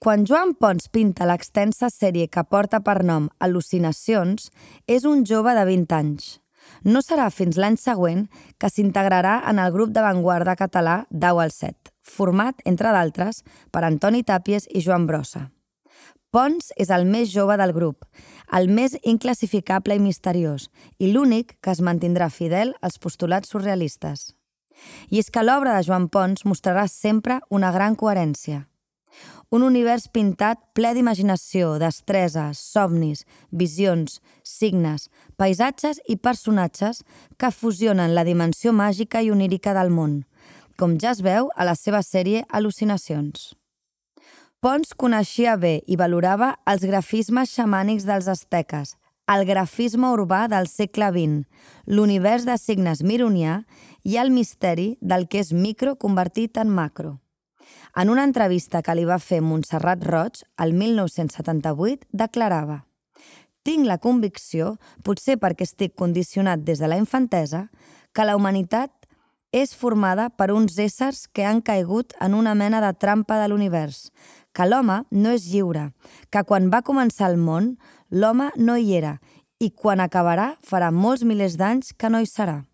Quan Joan Pons pinta l'extensa sèrie que porta per nom Al·lucinacions, és un jove de 20 anys. No serà fins l'any següent que s'integrarà en el grup d'avantguarda català Dau al Set, format, entre d'altres, per Antoni Tàpies i Joan Brossa. Pons és el més jove del grup, el més inclassificable i misteriós, i l'únic que es mantindrà fidel als postulats surrealistes. I és que l'obra de Joan Pons mostrarà sempre una gran coherència. Un univers pintat ple d'imaginació, destresa, somnis, visions, signes, paisatges i personatges que fusionen la dimensió màgica i onírica del món, com ja es veu a la seva sèrie Al·lucinacions. Pons coneixia bé i valorava els grafismes xamànics dels asteques, el grafisme urbà del segle XX, l'univers de signes mironià i el misteri del que és micro convertit en macro. En una entrevista que li va fer Montserrat Roig, el 1978, declarava: «Tinc la convicció, potser perquè estic condicionat des de la infantesa, que la humanitat és formada per uns éssers que han caigut en una mena de trampa de l'univers, que l'home no és lliure, que quan va començar el món, l'home no hi era i quan acabarà farà molts milers d'anys que no hi serà».